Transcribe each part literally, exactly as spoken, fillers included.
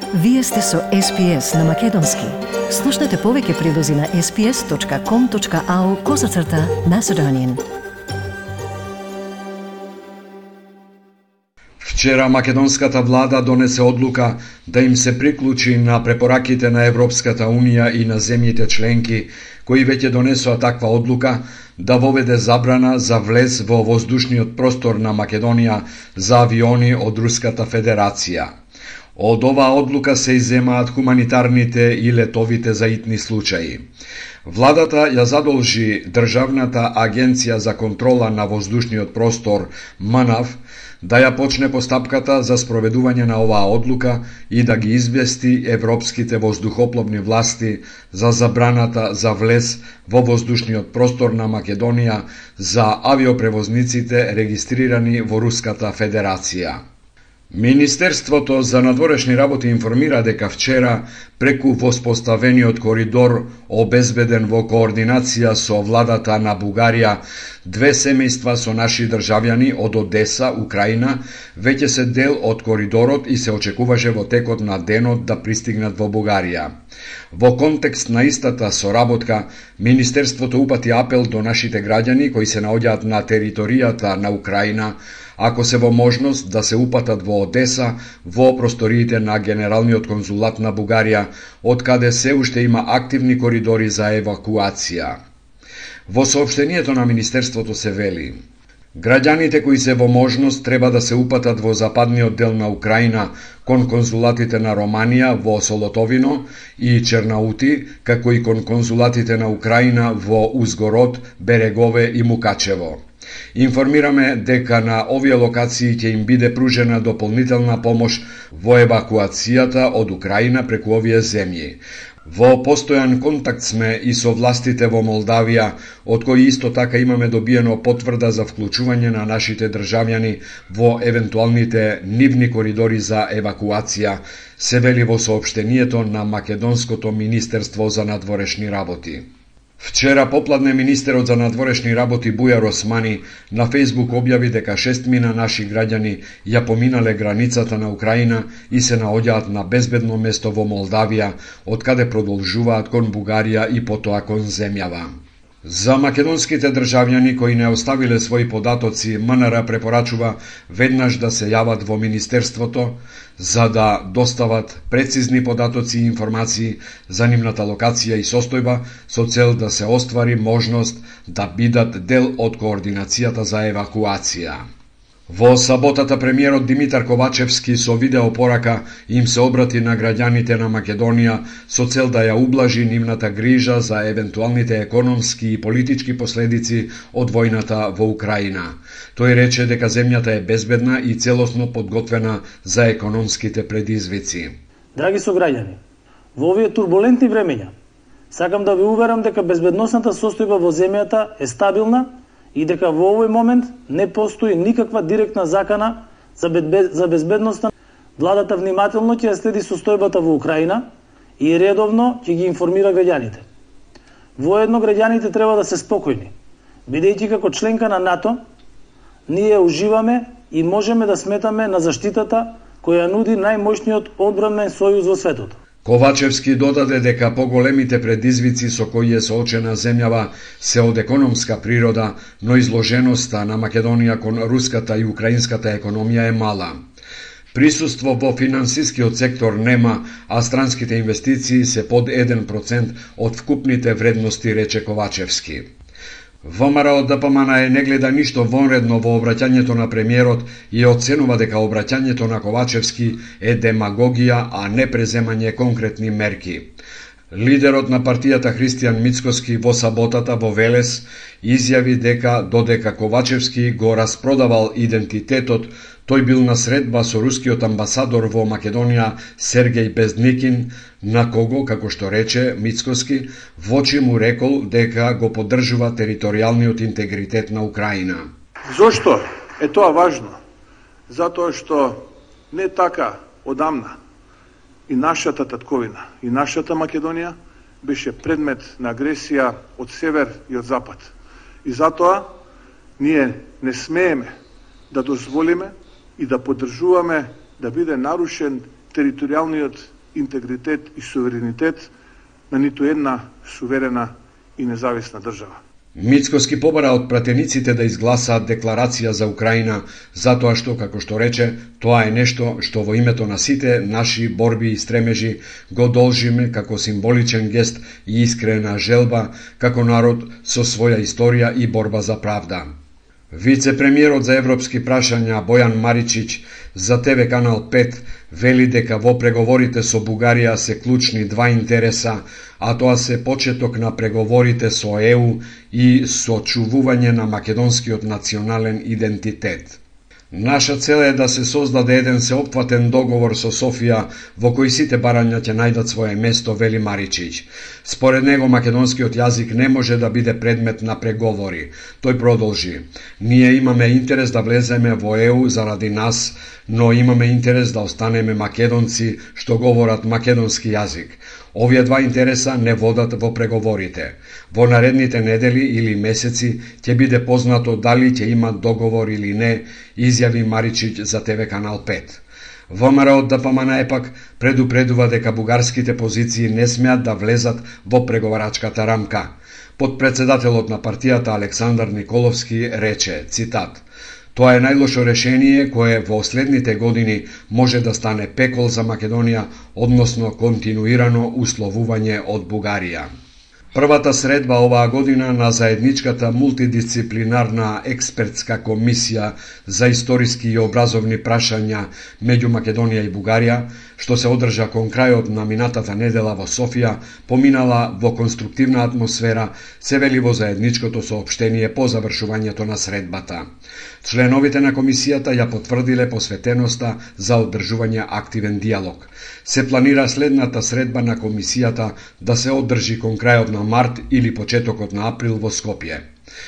Вие сте со Ес Би Ес на Македонски. Слушнете повеќе прилози на ес би ес точка ком точка ау козацрта Macedonian. Вчера македонската влада донесе одлука да им се приклучи на препораките на Европската унија и на земјите членки, кои веќе донесоа таква одлука да воведе забрана за влез во воздушниот простор на Македонија за авиони од Руската Федерација. Од оваа одлука се иземаат хуманитарните и летовите за итни случаи. Владата ја задолжи Државната агенција за контрола на воздушниот простор, МНАВ, да ја почне постапката за спроведување на оваа одлука и да ги извести европските воздухопловни власти за забраната за влез во воздушниот простор на Македонија за авиопревозниците регистрирани во Руската Федерација. Министерството за надворешни работи информира дека вчера, преку воспоставениот коридор обезбеден во координација со владата на Бугарија, две семејства со наши државјани од Одеса, Украина, веќе се дел од коридорот и се очекуваше во текот на денот да пристигнат во Бугарија. Во контекст на истата соработка, Министерството упати апел до нашите граѓани кои се наоѓаат на територијата на Украина, ако се во можност да се упатат во Одеса, во просториите на Генералниот конзулат на Бугарија, од каде се уште има активни коридори за евакуација. Во соопштението на Министерството се вели: граѓаните кои се во можност треба да се упатат во западниот дел на Украина кон конзулатите на Романија во Солотовино и Чернаути, како и кон конзулатите на Украина во Узгород, Берегове и Мукачево. Информираме дека на овие локации ќе им биде пружена дополнителна помош во евакуацијата од Украина преку овие земји. Во постојан контакт сме и со властите во Молдавија, од кои исто така имаме добиено потврда за вклучување на нашите државјани во евентуалните нивни коридори за евакуација, се вели во соопштението на Македонското Министерство за надворешни работи. Вчера попладне министерот за надворешни работи Бујар Османи на Фејсбук објави дека шестмина наши граѓани ја поминале границата на Украина и се наоѓаат на безбедно место во Молдавија, од каде продолжуваат кон Бугарија и потоа кон земјава. За македонските државјани кои не оставиле своји податоци, МНР препорачува веднаш да се јават во Министерството за да достават прецизни податоци и информации за нивната локација и состојба со цел да се оствари можност да бидат дел од координацијата за евакуација. Во саботата премиерот Димитар Ковачевски со видеопорака им се обрати на граѓаните на Македонија со цел да ја ублажи нивната грижа за евентуалните економски и политички последици од војната во Украина. Тој рече дека земјата е безбедна и целосно подготвена за економските предизвици. Драги сограѓани, во овие турбулентни времења сакам да ви уверам дека безбедносната состојба во земјата е стабилна и дека во овој момент не постои никаква директна закана за, бедбе, за безбедноста. Владата внимателно ќе следи состојбата во Украина и редовно ќе ги информира граѓаните. Воедно граѓаните треба да се спокојни, бидејќи како членка на НАТО, ние уживаме и можеме да сметаме на заштитата која нуди најмоćниот одбранен сојуз во светот. Ковачевски додаде дека поголемите предизвици со кои е соочена земјава се од економска природа, но изложеноста на Македонија кон руската и украинската економија е мала. Присуство во финансискиот сектор нема, а странските инвестиции се под еден процент од вкупните вредности, рече Ковачевски. ВМРО Д П М Н не гледа ништо вонредно во обраќањето на премиерот и оценува дека обраќањето на Ковачевски е демагогија, а не преземање конкретни мерки. Лидерот на партијата Христијан Мицкоски во саботата во Велес изјави дека додека Ковачевски го распродавал идентитетот, тој бил на средба со рускиот амбасадор во Македонија Сергеј Безникин, на кого, како што рече Мицкоски, во очи му рекол дека го поддржува територијалниот интегритет на Украина. Зошто е тоа важно? Затоа што не така одамна и нашата татковина, и нашата Македонија беше предмет на агресија од север и од запад. И затоа ние не смееме да дозволиме и да поддржуваме да биде нарушен територијалниот интегритет и суверенитет на ниту една суверена и независна држава. Мицкоски побара од пратениците да изгласаат декларација за Украина, затоа што, како што рече, тоа е нешто што во името на сите наши борби и стремежи го должиме како символичен гест и искрена желба, како народ со своја историја и борба за правда. Вице-премиерот за европски прашања Бојан Маричич за Те Ве Канал пет вели дека во преговорите со Бугарија се клучни два интереса, а тоа се почеток на преговорите со Е У и сочувување на македонскиот национален идентитет. Наша цел е да се создаде еден сеопфатен договор со Софија во кој сите барања ќе најдат свое место, вели Маричич. Според него македонскиот јазик не може да биде предмет на преговори. Тој продолжи: Ние имаме интерес да влеземе во Е У заради нас, но имаме интерес да останеме македонци што говорат македонски јазик. Овие два интереса не водат во преговорите. Во наредните недели или месеци ќе биде познато дали ќе има договор или не, изјави Маричич за Те Ве Канал пет. ВМРО од Д П М Н епак предупредува дека бугарските позиции не смеат да влезат во преговарачката рамка. Подпредседателот на партијата Александар Николовски рече, цитат: Тоа е најлошо решение кое во следните години може да стане пекол за Македонија, односно континуирано условување од Бугарија. Првата средба оваа година на заедничката мултидисциплинарна експертска комисија за историски и образовни прашања меѓу Македонија и Бугарија, што се одржа кон крајот на минатата недела во Софија, поминала во конструктивна атмосфера, се вели во заедничкото соопштение по завршувањето на средбата. Членовите на комисијата ја потврдиле посветеноста за одржување активен диалог. Се планира следната средба на комисијата да се одржи кон крајот на март или почетокот на април во Скопје.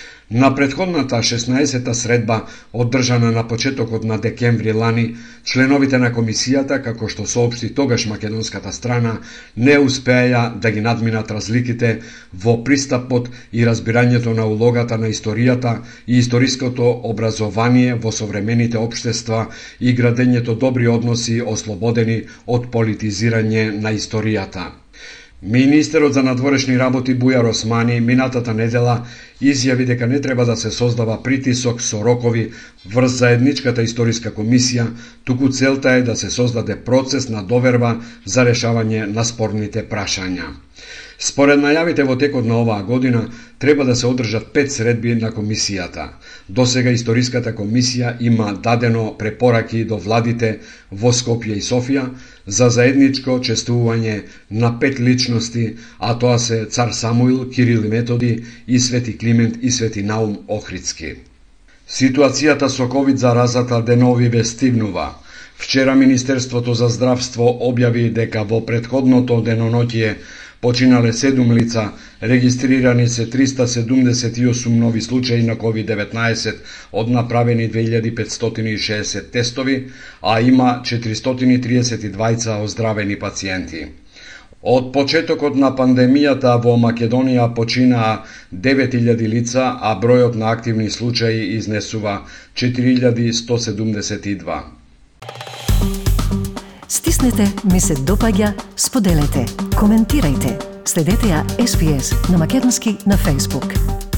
На претходната шеснаесета средба, одржана на почетокот на декември лани, членовите на комисијата, како што соопшти тогаш македонската страна, не успеја да ги надминат разликите во пристапот и разбирањето на улогата на историјата и историското образование во современите општества и градењето добри односи ослободени од политизирање на историјата. Министерот за надворешни работи Бујар Османи минатата недела изјави дека не треба да се создава притисок со рокови врз заедничката историска комисија, туку целта е да се создаде процес на доверба за решавање на спорните прашања. Според најавите во текот на оваа година, треба да се одржат пет средби на комисијата. Досега историската комисија има дадено препораки до владите во Скопје и Софија за заедничко чествување на пет личности, а тоа се цар Самуил, Кирил и Методи и Свети Климент и Свети Наум Охридски. Ситуацијата со ковид заразата денови ве стигнува. Вчера Министерството за здравство објави дека во претходното деноноќие починале седум лица, регистрирани се триста седумдесет и осум нови случаи на ковид деветнаесет од направени две илјади петстотини и шеесет тестови, а има четиристотини и триесет и двајца оздравени пациенти. Од почетокот на пандемијата во Македонија починаа девет илјади лица, а бројот на активни случаи изнесува четири илјади сто седумдесет и два. Стиснете, ми се допаѓа, споделете, коментирајте. Следете ја Ес Би Ес на македонски на Facebook.